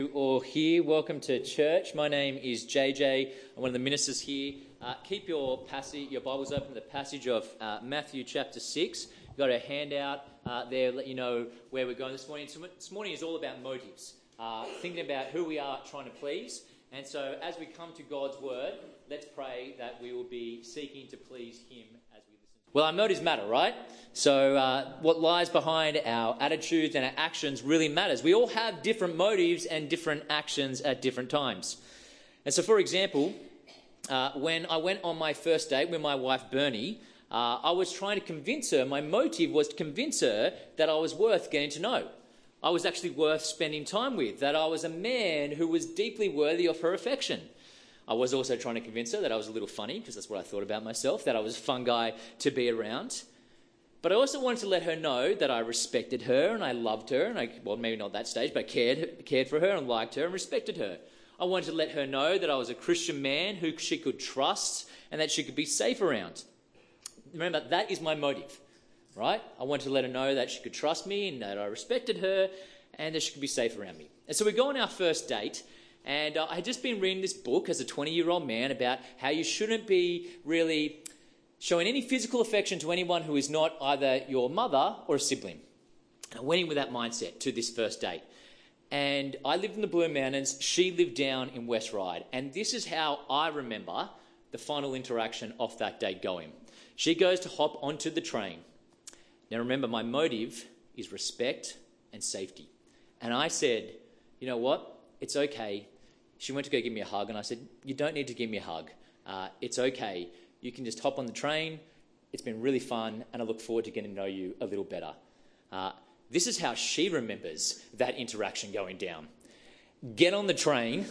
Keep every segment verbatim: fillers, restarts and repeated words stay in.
Or here, welcome to church. My name is J J. I'm one of the ministers here. Uh, keep your passage, your Bibles open to the passage of uh, Matthew chapter six. We've got a handout uh, there, let you know where we're going this morning. So this morning is all about motives, uh, thinking about who we are trying to please. And so as we come to God's word, let's pray that we will be seeking to please Him as we listen. Well, our motives matter, right? So uh, what lies behind our attitudes and our actions really matters. We all have different motives and different actions at different times. And so, for example, uh, when I went on my first date with my wife, Bernie, uh, I was trying to convince her, my motive was to convince her that I was worth getting to know. I was actually worth spending time with, that I was a man who was deeply worthy of her affection. I was also trying to convince her that I was a little funny, because that's what I thought about myself, that I was a fun guy to be around. But I also wanted to let her know that I respected her and I loved her, and I, well, maybe not that stage, but cared, cared for her and liked her and respected her. I wanted to let her know that I was a Christian man who she could trust and that she could be safe around. Remember, that is my motive, right? I wanted to let her know that she could trust me and that I respected her and that she could be safe around me. And so we go on our first date. And uh, I had just been reading this book as a twenty-year-old man about how you shouldn't be really showing any physical affection to anyone who is not either your mother or a sibling. And I went in with that mindset to this first date. And I lived in the Blue Mountains. She lived down in West Ryde. And this is how I remember the final interaction of that date going. She goes to hop onto the train. Now remember, my motive is respect and safety. And I said, you know what? It's okay. She went to go give me a hug, and I said, you don't need to give me a hug. Uh, it's okay. You can just hop on the train. It's been really fun, and I look forward to getting to know you a little better. Uh, this is how she remembers that interaction going down. Get on the train.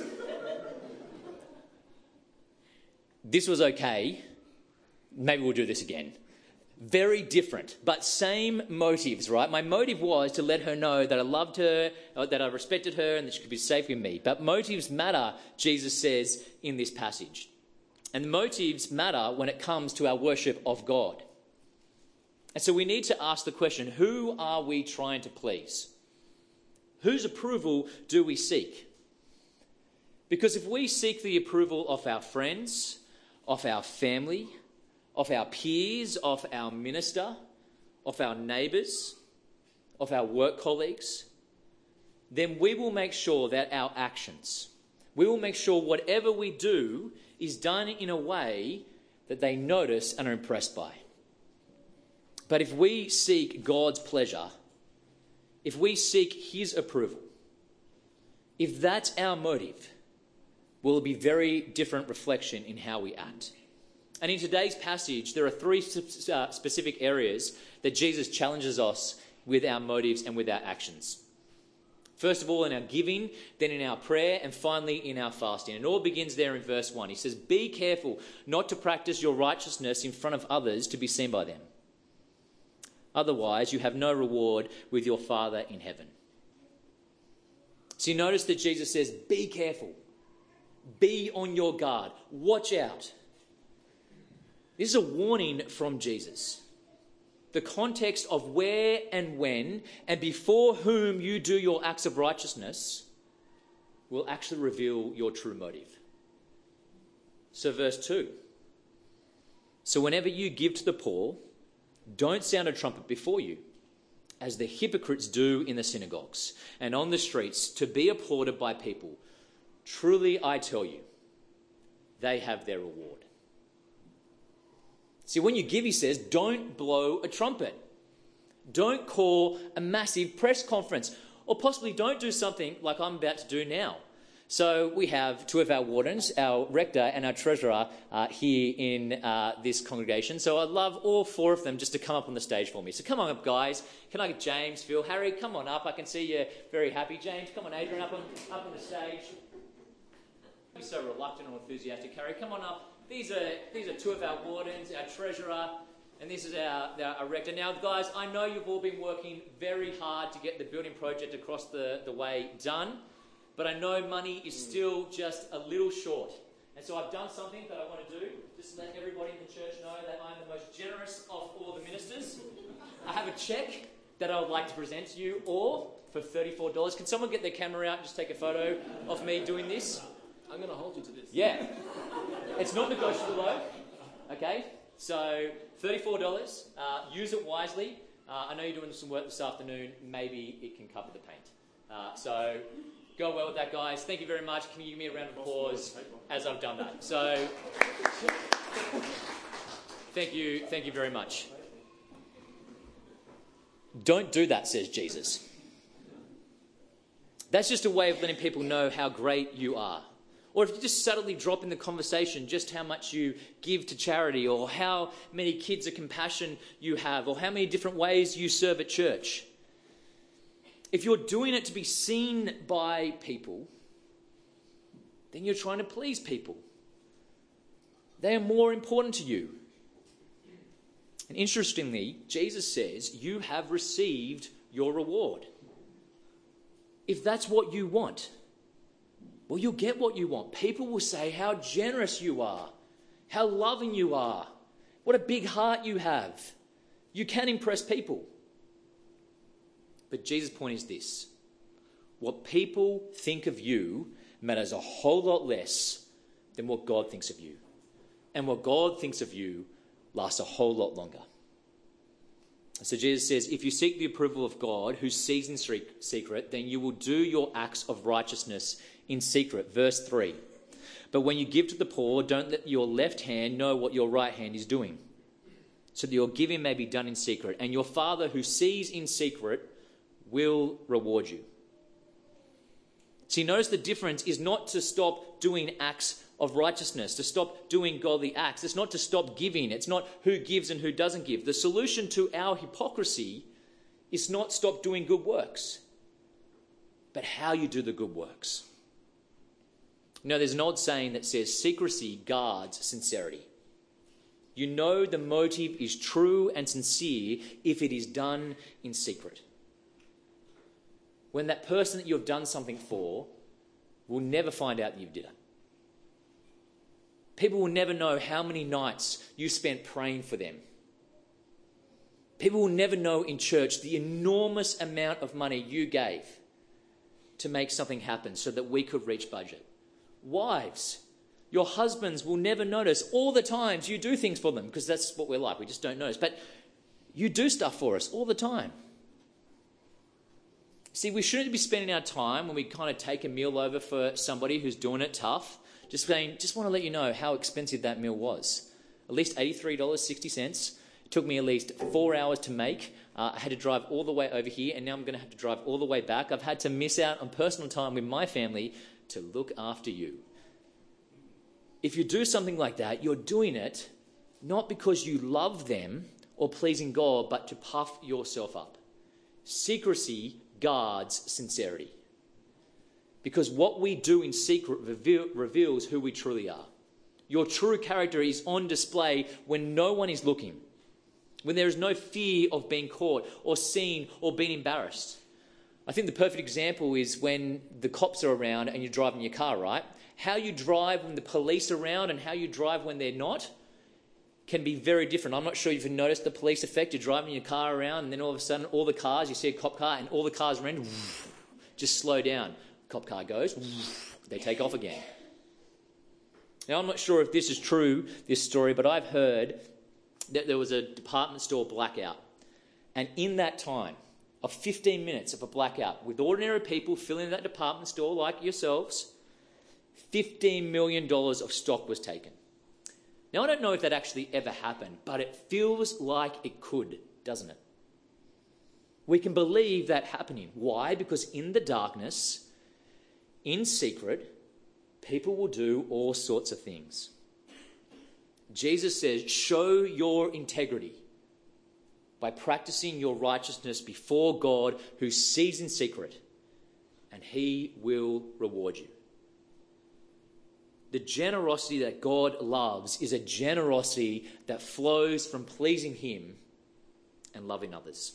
This was okay. Maybe we'll do this again. Very different, but same motives, right? My motive was to let her know that I loved her, that I respected her, and that she could be safe with me. But motives matter, Jesus says in this passage. And motives matter when it comes to our worship of God. And so we need to ask the question, who are we trying to please? Whose approval do we seek? Because if we seek the approval of our friends, of our family, of our peers, of our minister, of our neighbours, of our work colleagues, then we will make sure that our actions, we will make sure whatever we do is done in a way that they notice and are impressed by. But if we seek God's pleasure, if we seek His approval, if that's our motive, will be very different reflection in how we act. And in today's passage, there are three uh, specific areas that Jesus challenges us with our motives and with our actions. First of all, in our giving, then in our prayer, and finally in our fasting. And it all begins there in verse one. He says, be careful not to practice your righteousness in front of others to be seen by them. Otherwise, you have no reward with your Father in heaven. So you notice that Jesus says, be careful. Be on your guard. Watch out. This is a warning from Jesus. The context of where and when and before whom you do your acts of righteousness will actually reveal your true motive. So verse two. So whenever you give to the poor, don't sound a trumpet before you, as the hypocrites do in the synagogues and on the streets, to be applauded by people. Truly I tell you, they have their reward. See, when you give, he says, don't blow a trumpet. Don't call a massive press conference. Or possibly don't do something like I'm about to do now. So we have two of our wardens, our rector and our treasurer, uh, here in uh, this congregation. So I'd love all four of them just to come up on the stage for me. So come on up, guys. Can I get James, Phil, Harry, come on up. I can see you're very happy. James, come on, Adrian, up on, up on the stage. Don't be so reluctant or enthusiastic, Harry. Come on up. These are these are two of our wardens, our treasurer, and this is our, our, our rector. Now, guys, I know you've all been working very hard to get the building project across the, the way done, but I know money is still just a little short. And so I've done something that I want to do, just to let everybody in the church know that I'm the most generous of all the ministers. I have a cheque that I would like to present to you, or for thirty-four dollars. Can someone get their camera out and just take a photo of me doing this? I'm going to hold you to this. Yeah. It's not negotiable though. Okay? So thirty-four dollars. Uh, use it wisely. Uh, I know you're doing some work this afternoon. Maybe it can cover the paint. Uh, so go well with that, guys. Thank you very much. Can you give me a round of applause as I've done that? So thank you. Thank you very much. Don't do that, says Jesus. That's just a way of letting people know how great you are. Or if you just subtly drop in the conversation just how much you give to charity, or how many kids of compassion you have, or how many different ways you serve at church. If you're doing it to be seen by people, then you're trying to please people. They are more important to you. And interestingly, Jesus says, you have received your reward. If that's what you want, well, you'll get what you want. People will say how generous you are, how loving you are, what a big heart you have. You can impress people. But Jesus' point is this: what people think of you matters a whole lot less than what God thinks of you. And what God thinks of you lasts a whole lot longer. So Jesus says, if you seek the approval of God, who sees in secret, then you will do your acts of righteousness in secret. Verse three. But when you give to the poor, don't let your left hand know what your right hand is doing, so that your giving may be done in secret. And your Father who sees in secret will reward you. See, notice the difference is not to stop doing acts of righteousness, to stop doing godly acts. It's not to stop giving. It's not who gives and who doesn't give. The solution to our hypocrisy is not stop doing good works, but how you do the good works. You know, there's an old saying that says secrecy guards sincerity. You know the motive is true and sincere if it is done in secret. When that person that you've done something for will never find out that you did it. People will never know how many nights you spent praying for them. People will never know in church the enormous amount of money you gave to make something happen so that we could reach budget. Wives, your husbands will never notice all the times you do things for them, because that's what we're like. We just don't notice. But you do stuff for us all the time. See, we shouldn't be spending our time when we kind of take a meal over for somebody who's doing it tough, just saying, just want to let you know how expensive that meal was. At least eighty-three dollars and sixty cents. It took me at least four hours to make. Uh, I had to drive all the way over here, and now I'm going to have to drive all the way back. I've had to miss out on personal time with my family to look after you. If you do something like that, you're doing it not because you love them or pleasing God, but to puff yourself up. Secrecy guards sincerity. Because what we do in secret reveal, reveals who we truly are. Your true character is on display when no one is looking, when there is no fear of being caught or seen or being embarrassed. I think the perfect example is when the cops are around and you're driving your car, right? How you drive when the police are around and how you drive when they're not can be very different. I'm not sure if you've noticed the police effect. You're driving your car around and then all of a sudden all the cars, you see a cop car and all the cars around just slow down. Cop car goes, they take off again. Now, I'm not sure if this is true, this story, but I've heard that there was a department store blackout. And in that time of fifteen minutes of a blackout, with ordinary people filling that department store like yourselves, fifteen million dollars of stock was taken. Now, I don't know if that actually ever happened, but it feels like it could, doesn't it? We can believe that happening. Why? Because in the darkness, in secret, people will do all sorts of things. Jesus says, show your integrity by practicing your righteousness before God who sees in secret, and he will reward you. The generosity that God loves is a generosity that flows from pleasing him and loving others.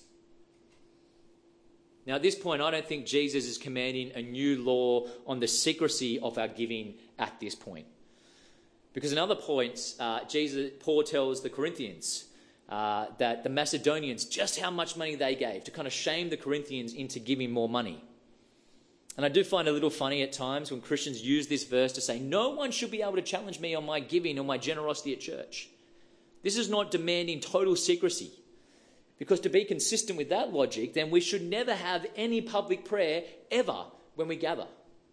Now, at this point, I don't think Jesus is commanding a new law on the secrecy of our giving at this point. Because in other points, uh, Jesus, Paul tells the Corinthians uh, that the Macedonians, just how much money they gave to kind of shame the Corinthians into giving more money. And I do find it a little funny at times when Christians use this verse to say, no one should be able to challenge me on my giving or my generosity at church. This is not demanding total secrecy. Because to be consistent with that logic, then we should never have any public prayer ever when we gather.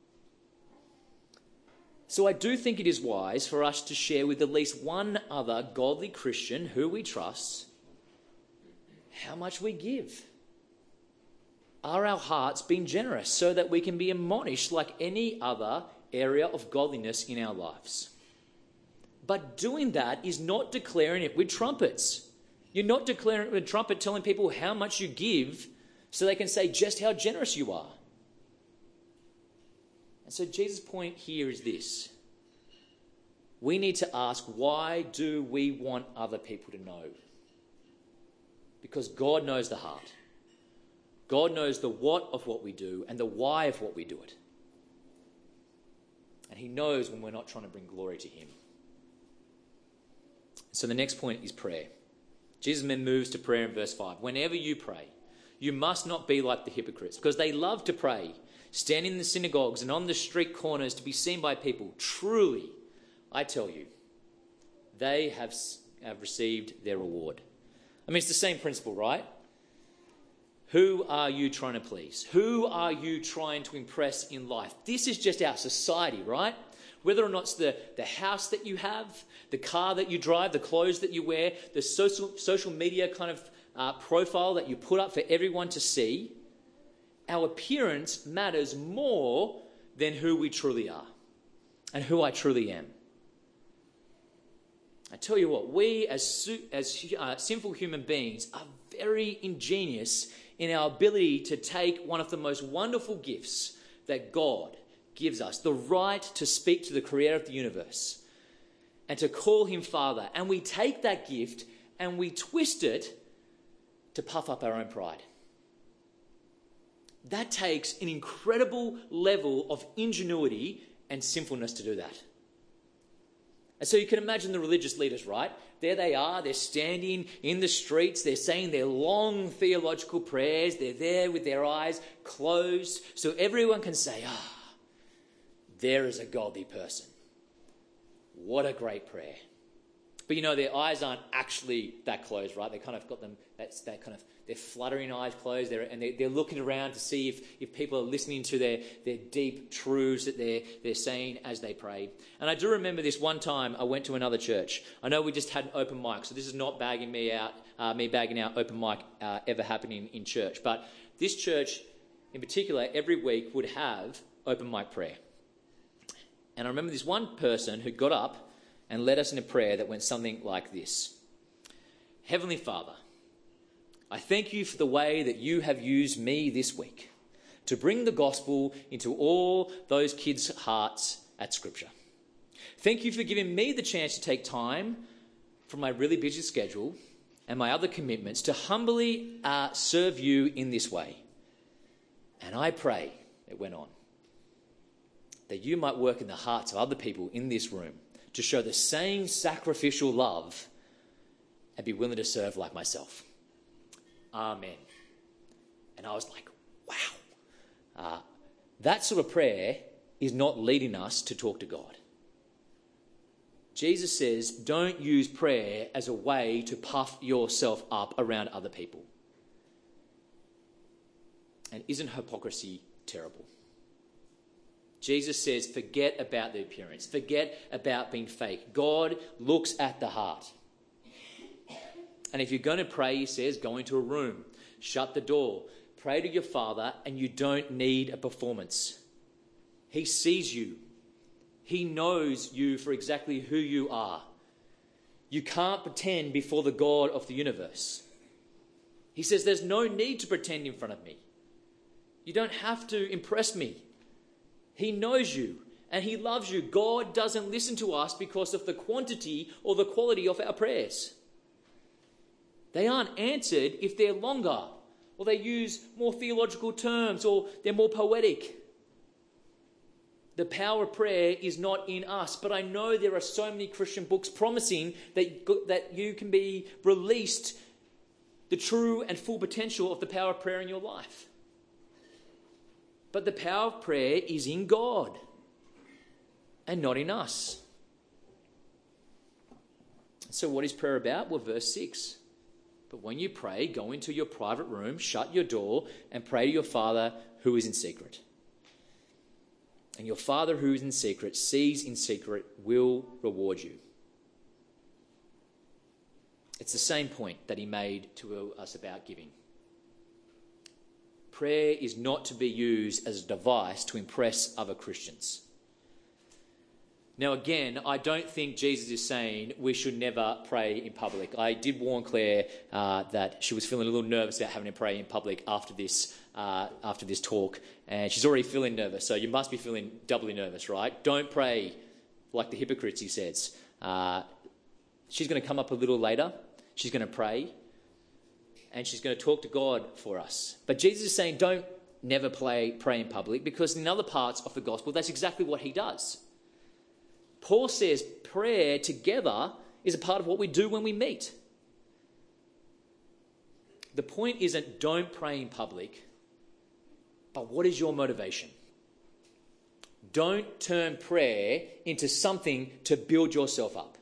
So I do think it is wise for us to share with at least one other godly Christian who we trust how much we give. Are our hearts being generous so that we can be admonished like any other area of godliness in our lives? But doing that is not declaring it with trumpets. You're not declaring it with a trumpet telling people how much you give so they can say just how generous you are. And so Jesus' point here is this. We need to ask, why do we want other people to know? Because God knows the heart. God knows the what of what we do and the why of what we do it. And he knows when we're not trying to bring glory to him. So the next point is prayer. Jesus then moves to prayer in verse five. Whenever you pray, you must not be like the hypocrites, because they love to pray, stand in the synagogues and on the street corners to be seen by people. Truly, I tell you, they have, have received their reward. I mean, it's the same principle, right? Who are you trying to please? Who are you trying to impress in life? This is just our society, right? Whether or not it's the, the house that you have, the car that you drive, the clothes that you wear, the social, social media kind of uh, profile that you put up for everyone to see, our appearance matters more than who we truly are and who I truly am. I tell you what, we as, as uh, sinful human beings are very ingenious in our ability to take one of the most wonderful gifts that God gives us, the right to speak to the creator of the universe and to call him Father. And we take that gift and we twist it to puff up our own pride. That takes an incredible level of ingenuity and sinfulness to do that. And so you can imagine the religious leaders, right? There they are, they're standing in the streets, they're saying their long theological prayers, they're there with their eyes closed, so everyone can say, ah, there is a godly person. What a great prayer. But you know, their eyes aren't actually that closed, right? They kind of got them, that's that kind of, they're fluttering eyes closed, they're, and they're, they're looking around to see if, if people are listening to their, their deep truths that they're, they're saying as they pray. And I do remember this one time I went to another church. I know we just had an open mic, so this is not bagging me out, uh, me bagging out open mic uh, ever happening in church. But this church in particular, every week would have open mic prayer. And I remember this one person who got up and led us in a prayer that went something like this. Heavenly Father, I thank you for the way that you have used me this week to bring the gospel into all those kids' hearts at Scripture. Thank you for giving me the chance to take time from my really busy schedule and my other commitments to humbly uh, serve you in this way. And I pray, it went on, that you might work in the hearts of other people in this room to show the same sacrificial love and be willing to serve like myself. Amen. And I was like, wow. Uh, that sort of prayer is not leading us to talk to God. Jesus says, don't use prayer as a way to puff yourself up around other people. And isn't hypocrisy terrible? Jesus says, forget about the appearance. Forget about being fake. God looks at the heart. And if you're going to pray, he says, go into a room, shut the door, pray to your Father, and you don't need a performance. He sees you. He knows you for exactly who you are. You can't pretend before the God of the universe. He says, there's no need to pretend in front of me. You don't have to impress me. He knows you and he loves you. God doesn't listen to us because of the quantity or the quality of our prayers. They aren't answered if they're longer or they use more theological terms or they're more poetic. The power of prayer is not in us, but I know there are so many Christian books promising that, that you can be released the true and full potential of the power of prayer in your life. But the power of prayer is in God and not in us. So what is prayer about? Well, verse six. But when you pray, go into your private room, shut your door, and pray to your Father who is in secret. And your Father who is in secret, sees in secret, will reward you. It's the same point that he made to us about giving. Prayer is not to be used as a device to impress other Christians. Now, again, I don't think Jesus is saying we should never pray in public. I did warn Claire uh, that she was feeling a little nervous about having to pray in public after this uh, after this talk, and she's already feeling nervous, so you must be feeling doubly nervous, right? Don't pray like the hypocrites, he says. Uh, she's going to come up a little later. She's going to pray, and she's going to talk to God for us. But Jesus is saying don't never pray, pray in public, because in other parts of the gospel, that's exactly what he does. Paul says prayer together is a part of what we do when we meet. The point isn't don't pray in public, but what is your motivation? Don't turn prayer into something to build yourself up.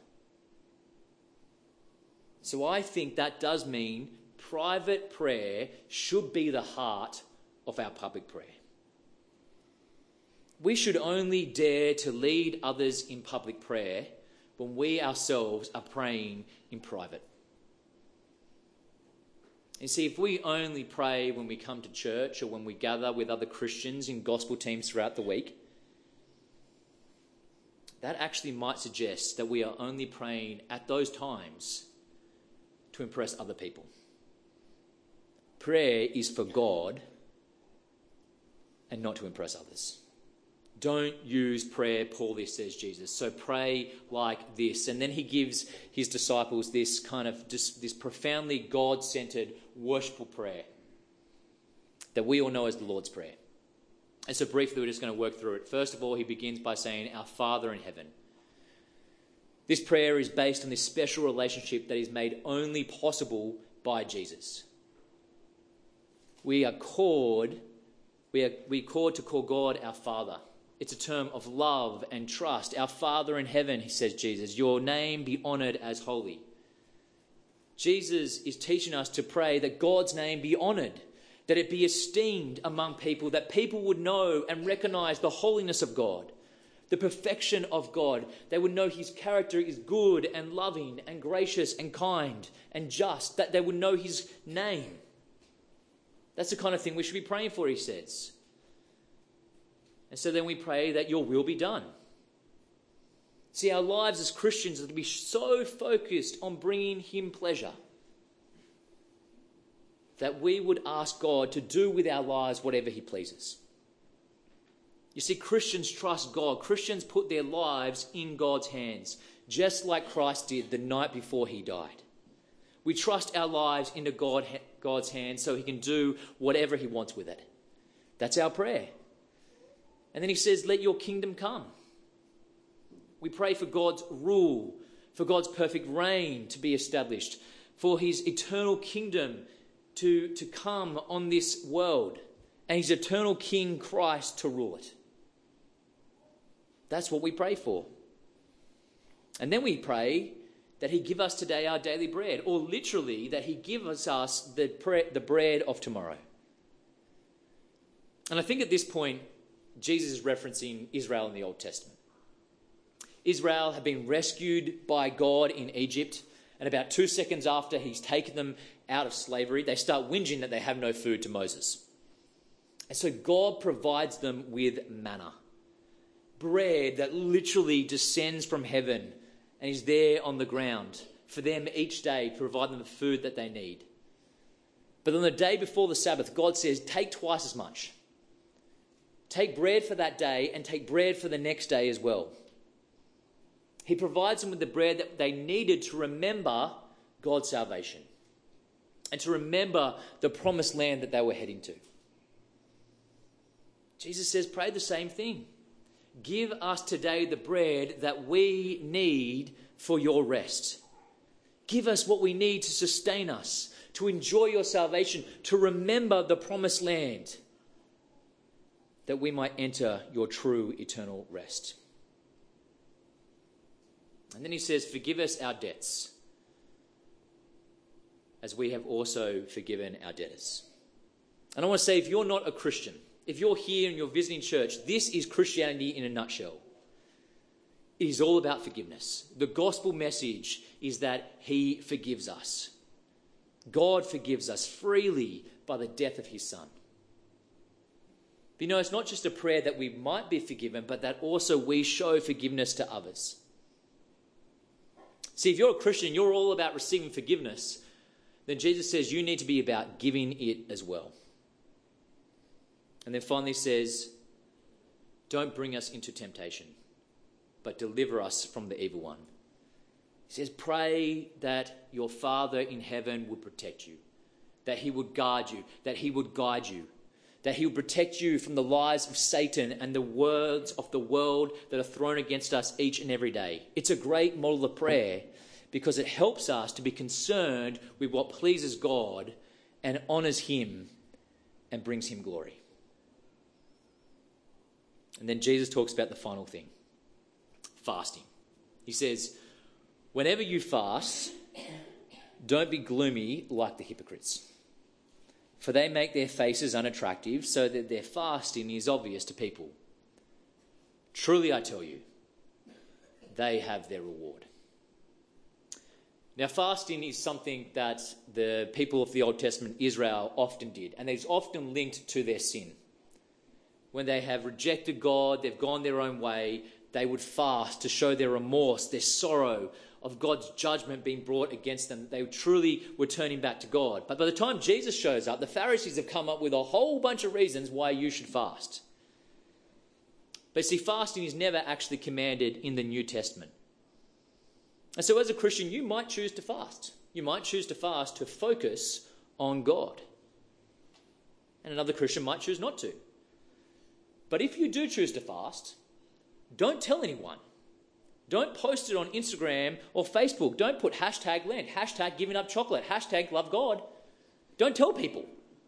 So I think that does mean private prayer should be the heart of our public prayer. We should only dare to lead others in public prayer when we ourselves are praying in private. You see, if we only pray when we come to church or when we gather with other Christians in gospel teams throughout the week, that actually might suggest that we are only praying at those times to impress other people. Prayer is for God and not to impress others. Don't use prayer poorly, says Jesus. So pray like this. And then he gives his disciples this kind of, this, this profoundly God-centered, worshipful prayer that we all know as the Lord's Prayer. And so briefly, we're just going to work through it. First of all, he begins by saying, Our Father in heaven. This prayer is based on this special relationship that is made only possible by Jesus. We are called, we are, we are called to call God our Father. It's a term of love and trust. Our Father in heaven, he says, Jesus, your name be honoured as holy. Jesus is teaching us to pray that God's name be honoured, that it be esteemed among people, that people would know and recognise the holiness of God, the perfection of God. They would know his character is good and loving and gracious and kind and just, that they would know his name. That's the kind of thing we should be praying for, he says. And so then we pray that your will be done. See, our lives as Christians are to be so focused on bringing him pleasure that we would ask God to do with our lives whatever he pleases. You see, Christians trust God. Christians put their lives in God's hands, just like Christ did the night before he died. We trust our lives into God, God's hands so he can do whatever he wants with it. That's our prayer. And then he says, let your kingdom come. We pray for God's rule, for God's perfect reign to be established, for his eternal kingdom to, to come on this world, and his eternal King Christ to rule it. That's what we pray for. And then we pray that he give us today our daily bread, or literally that he give us the, pre- the bread of tomorrow. And I think at this point, Jesus is referencing Israel in the Old Testament. Israel had been rescued by God in Egypt, and about two seconds after he's taken them out of slavery, they start whinging that they have no food to Moses. And so God provides them with manna, bread that literally descends from heaven and is there on the ground for them each day to provide them the food that they need. But on the day before the Sabbath, God says, take twice as much. Take bread for that day and take bread for the next day as well. He provides them with the bread that they needed to remember God's salvation and to remember the promised land that they were heading to. Jesus says, pray the same thing. Give us today the bread that we need for your rest. Give us what we need to sustain us, to enjoy your salvation, to remember the promised land, that we might enter your true eternal rest. And then he says, forgive us our debts, as we have also forgiven our debtors. And I want to say, if you're not a Christian, if you're here and you're visiting church, this is Christianity in a nutshell. It is all about forgiveness. The gospel message is that he forgives us. God forgives us freely by the death of his son. But you know, it's not just a prayer that we might be forgiven, but that also we show forgiveness to others. See, if you're a Christian, you're all about receiving forgiveness, then Jesus says you need to be about giving it as well. And then finally says, don't bring us into temptation, but deliver us from the evil one. He says, pray that your Father in heaven would protect you, that he would guard you, that he would guide you, that he would protect you from the lies of Satan and the words of the world that are thrown against us each and every day. It's a great model of prayer because it helps us to be concerned with what pleases God and honours him and brings him glory. And then Jesus talks about the final thing, fasting. He says, whenever you fast, don't be gloomy like the hypocrites, for they make their faces unattractive so that their fasting is obvious to people. Truly I tell you, they have their reward. Now, fasting is something that the people of the Old Testament, Israel, often did, and it's often linked to their sin. When they have rejected God, they've gone their own way, they would fast to show their remorse, their sorrow of God's judgment being brought against them. They truly were turning back to God. But by the time Jesus shows up, the Pharisees have come up with a whole bunch of reasons why you should fast. But see, fasting is never actually commanded in the New Testament. And so as a Christian, you might choose to fast. You might choose to fast to focus on God. And another Christian might choose not to. But if you do choose to fast, don't tell anyone. Don't post it on Instagram or Facebook. Don't put hashtag Lent, hashtag giving up chocolate, hashtag love God. Don't tell people.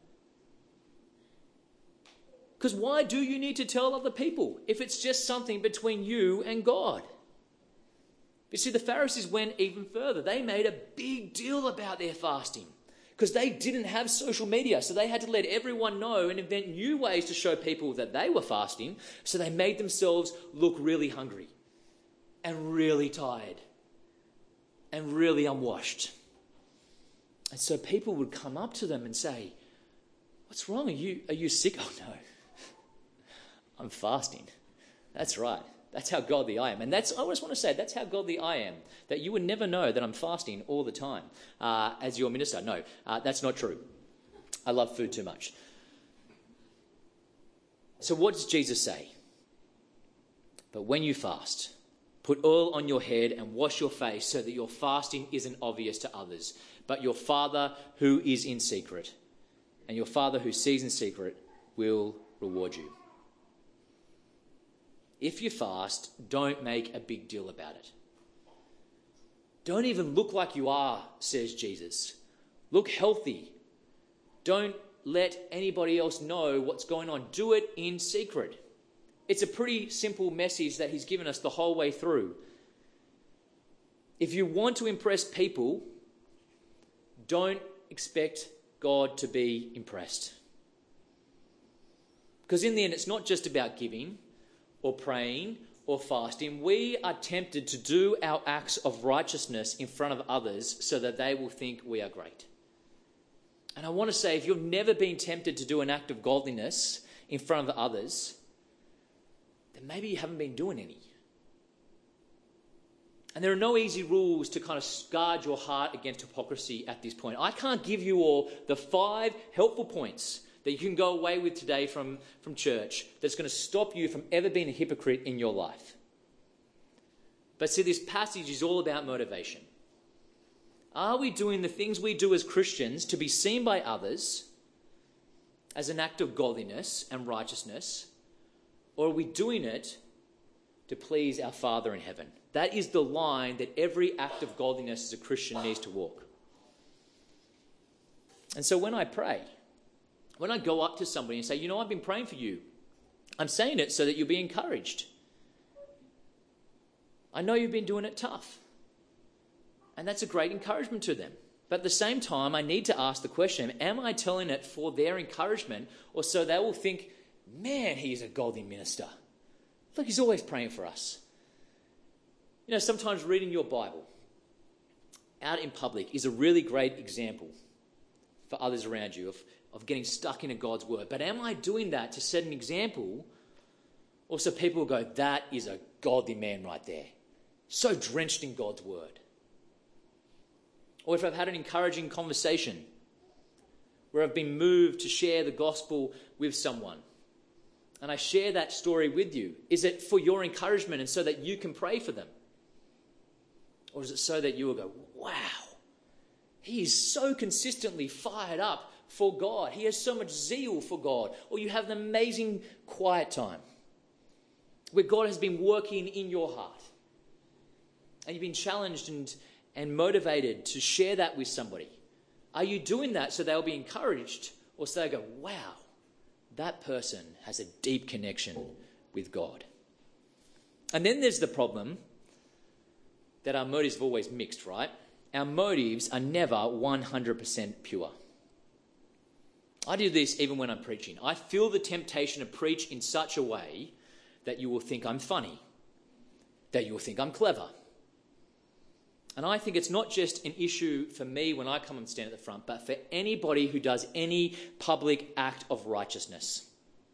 Because why do you need to tell other people if it's just something between you and God? You see, the Pharisees went even further. They made a big deal about their fasting because they didn't have social media. So they had to let everyone know and invent new ways to show people that they were fasting. So they made themselves look really hungry and really tired and really unwashed. And so people would come up to them and say, what's wrong? Are you, are you sick? Oh no, I'm fasting. That's right. That's how godly I am. And that's, I just want to say, that's how godly I am. That you would never know that I'm fasting all the time uh, as your minister. No, uh, that's not true. I love food too much. So what does Jesus say? But when you fast, put oil on your head and wash your face so that your fasting isn't obvious to others. But your Father who is in secret, and your Father who sees in secret will reward you. If you fast, don't make a big deal about it. Don't even look like you are, says Jesus. Look healthy. Don't let anybody else know what's going on. Do it in secret. It's a pretty simple message that he's given us the whole way through. If you want to impress people, don't expect God to be impressed. Because in the end, it's not just about giving or praying or fasting. We are tempted to do our acts of righteousness in front of others so that they will think we are great. And I want to say, if you've never been tempted to do an act of godliness in front of others, then maybe you haven't been doing any. And there are no easy rules to kind of guard your heart against hypocrisy at this point. I can't give you all the five helpful points that you can go away with today from, from church that's going to stop you from ever being a hypocrite in your life. But see, this passage is all about motivation. Are we doing the things we do as Christians to be seen by others as an act of godliness and righteousness? Or are we doing it to please our Father in heaven. That is the line that every act of godliness as a Christian needs to walk. And so when I pray, when I go up to somebody and say, you know, I've been praying for you, I'm saying it so that you'll be encouraged. I know you've been doing it tough. And that's a great encouragement to them. But at the same time, I need to ask the question, am I telling it for their encouragement or so they will think, man, he's a godly minister. Look, he's always praying for us. You know, sometimes reading your Bible out in public is a really great example for others around you of, of getting stuck into God's word. But am I doing that to set an example or so people will go, that is a godly man right there. So drenched in God's word. Or if I've had an encouraging conversation where I've been moved to share the gospel with someone and I share that story with you, is it for your encouragement and so that you can pray for them? Or is it so that you will go, wow, he is so consistently fired up for God. He has so much zeal for God. Or you have an amazing quiet time where God has been working in your heart. And you've been challenged and, and motivated to share that with somebody. Are you doing that so they'll be encouraged? Or so they go, wow, that person has a deep connection with God. And then there's the problem that our motives are always mixed, right? Our motives are never one hundred percent pure. I do this even when I'm preaching. I feel the temptation to preach in such a way that you will think I'm funny, that you will think I'm clever. And I think it's not just an issue for me when I come and stand at the front, but for anybody who does any public act of righteousness.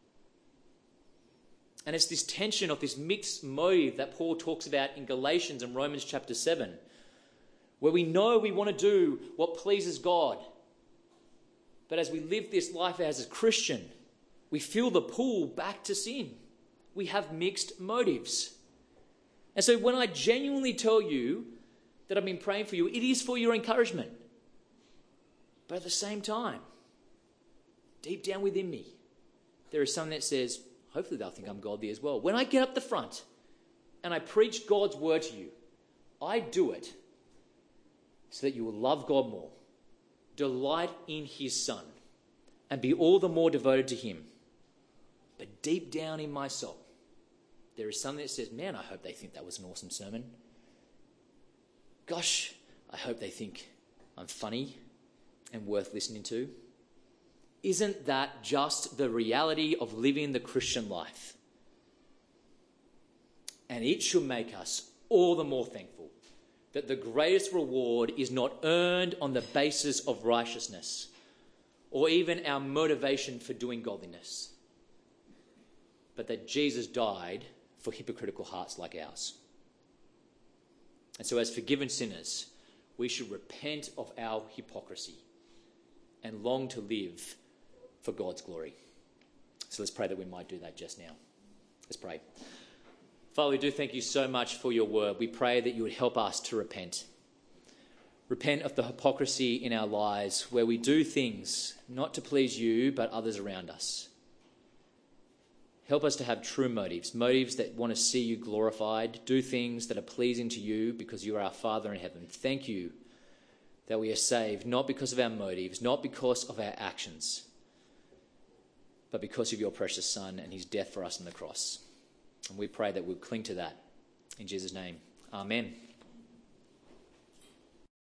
And it's this tension of this mixed motive that Paul talks about in Galatians and Romans chapter seven, where we know we want to do what pleases God. But as we live this life as a Christian, we feel the pull back to sin. We have mixed motives. And so when I genuinely tell you that I've been praying for you, it is for your encouragement. But at the same time, deep down within me, there is something that says, hopefully they'll think I'm godly as well. When I get up the front and I preach God's word to you, I do it so that you will love God more, delight in his Son, and be all the more devoted to him. But deep down in my soul, there is something that says, man, I hope they think that was an awesome sermon. Gosh, I hope they think I'm funny and worth listening to. Isn't that just the reality of living the Christian life? And it should make us all the more thankful that the greatest reward is not earned on the basis of righteousness or even our motivation for doing godliness, but that Jesus died for hypocritical hearts like ours. And so as forgiven sinners, we should repent of our hypocrisy and long to live for God's glory. So let's pray that we might do that just now. Let's pray. Father, we do thank you so much for your word. We pray that you would help us to repent. Repent of the hypocrisy in our lives where we do things not to please you, but others around us. Help us to have true motives, motives that want to see you glorified, do things that are pleasing to you because you are our Father in heaven. Thank you that we are saved, not because of our motives, not because of our actions, but because of your precious Son and his death for us on the cross. And we pray that we'll cling to that. In Jesus' name, amen.